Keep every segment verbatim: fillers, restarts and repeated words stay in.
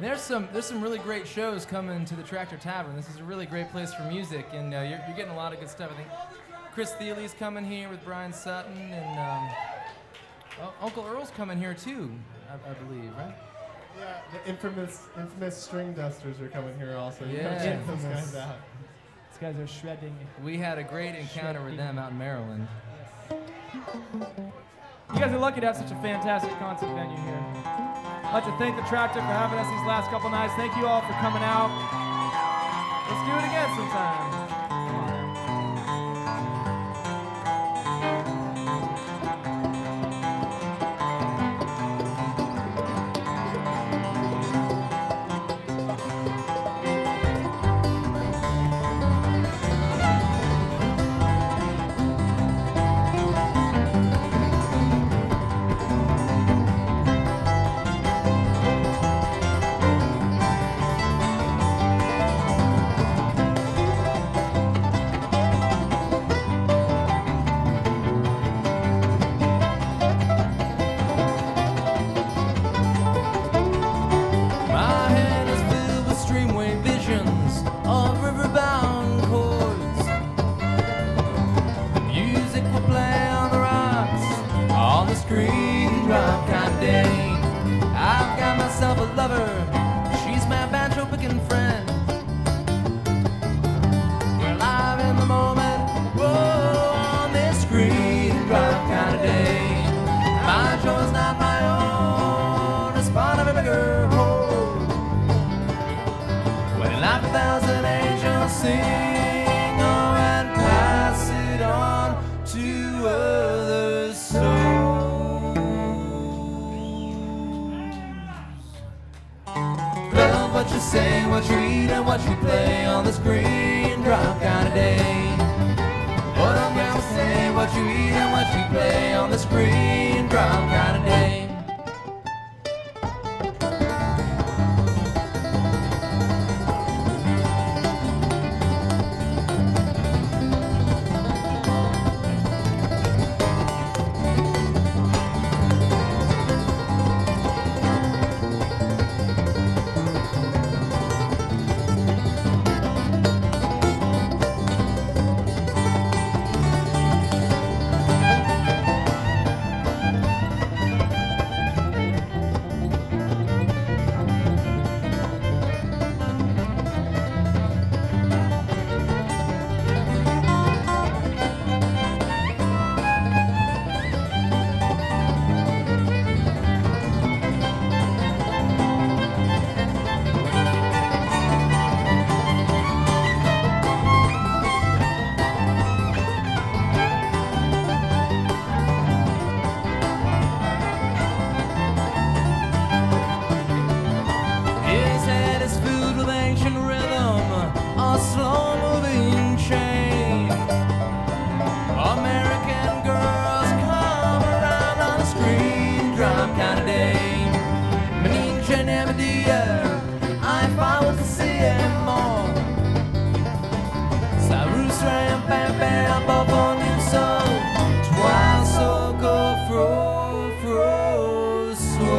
There's some there's some really great shows coming to the Tractor Tavern. This is a really great place for music, and uh, you're, you're getting a lot of good stuff. I think Chris Thiele's coming here with Brian Sutton, and um, oh, Uncle Earl's coming here too, I, I believe, right? Yeah, the infamous infamous String Dusters are coming here also. You Yeah. gotta check those guys out. These guys are shredding. We had a great encounter with them out in Maryland. You guys are lucky to have such a fantastic concert venue here. I'd like to thank the Tractor for having us these last couple nights. Thank you all for coming out. Let's do it again sometime. Come on. My head is filled with streamway visions of riverbound chords. The music will play on the rocks on the screen drop kind of day. I've got myself a lover, she's my banjo picking friend. We're live in the moment, whoa, on this screen drop kind of day. My joy's not my own, it's part of a bigger whole. When like a thousand angels sing, oh, and pass it on to other souls. Love what you say, what you eat, and what you play on the screen drop kind of day. What I'm gonna say, what you eat, and what you play on the screen drop kind of day. His head is filled with ancient rhythm, a slow-moving chain. American girls come around on a screen drop kind of day. Maninja and Medea, if I was to see him more. Cyrus Ram, Bam Bam, Bob on you so. Twice so go fro, fro, so.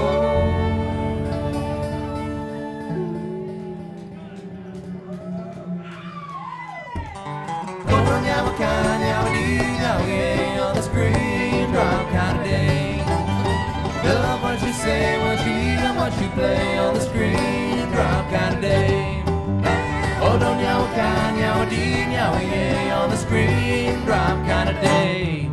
On the screen drop kind of day. Love what you say, what you eat, and what you play on the screen drop kind of day. Oh, don't yow can, yow dee, yow yay on the screen drop kind of day.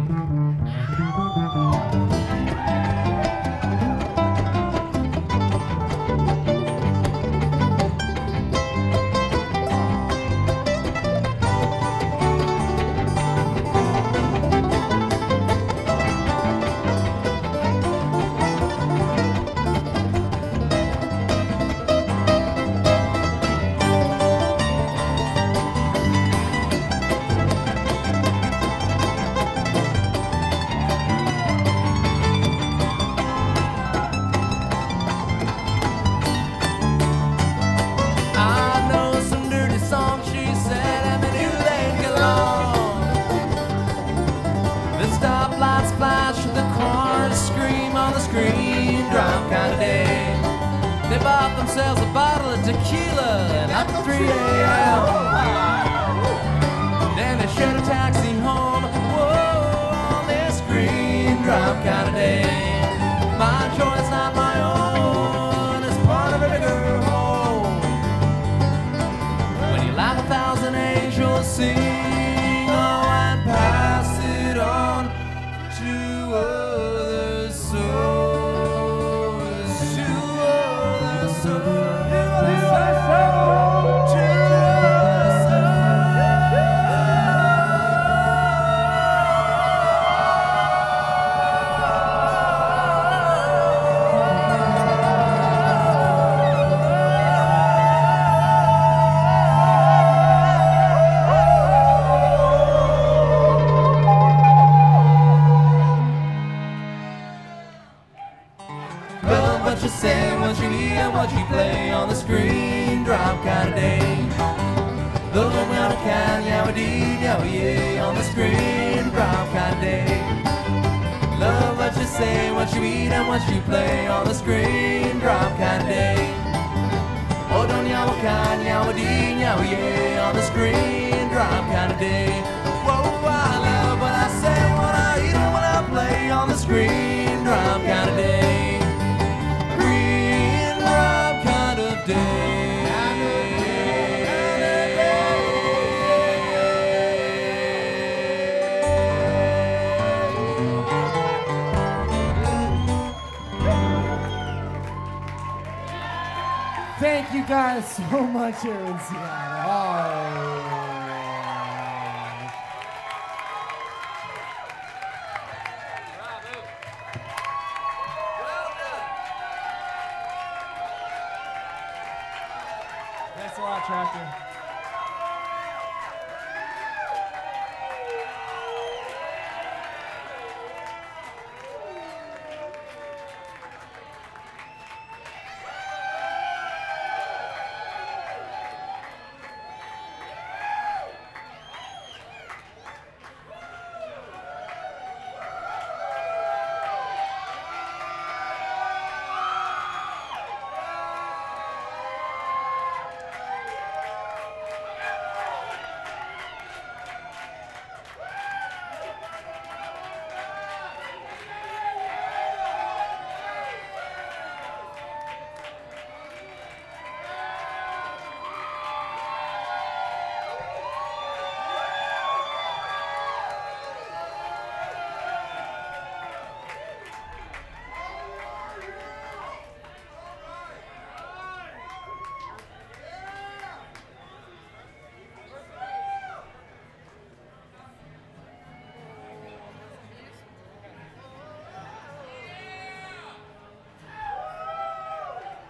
themselves a bottle of tequila and up to three a.m. Then they should a taxi home, whoa, on this green drop kind of day. My choice, not my own, it's part of a bigger whole. When you laugh, a thousand angels sing, oh, and pass it on to other souls, to other souls, to other souls, to other Well, what you say, what you eat, and what you play on the screen drop kind of day. Look around a can, yeah, we did, yeah, we yeah, on the screen drop kind of day. Love what you say, what you eat, and what you play on the screen drop kind of day. Oh, don't yeah, we can, yeah, we did, yeah, we yeah, on the screen drop kind of day. Whoa, I love what I say, what I eat, and what I play on the screen drop kind of day. Green drop kind of day. Thank you guys so much here in Seattle. Oh. Thanks a lot, Tractor.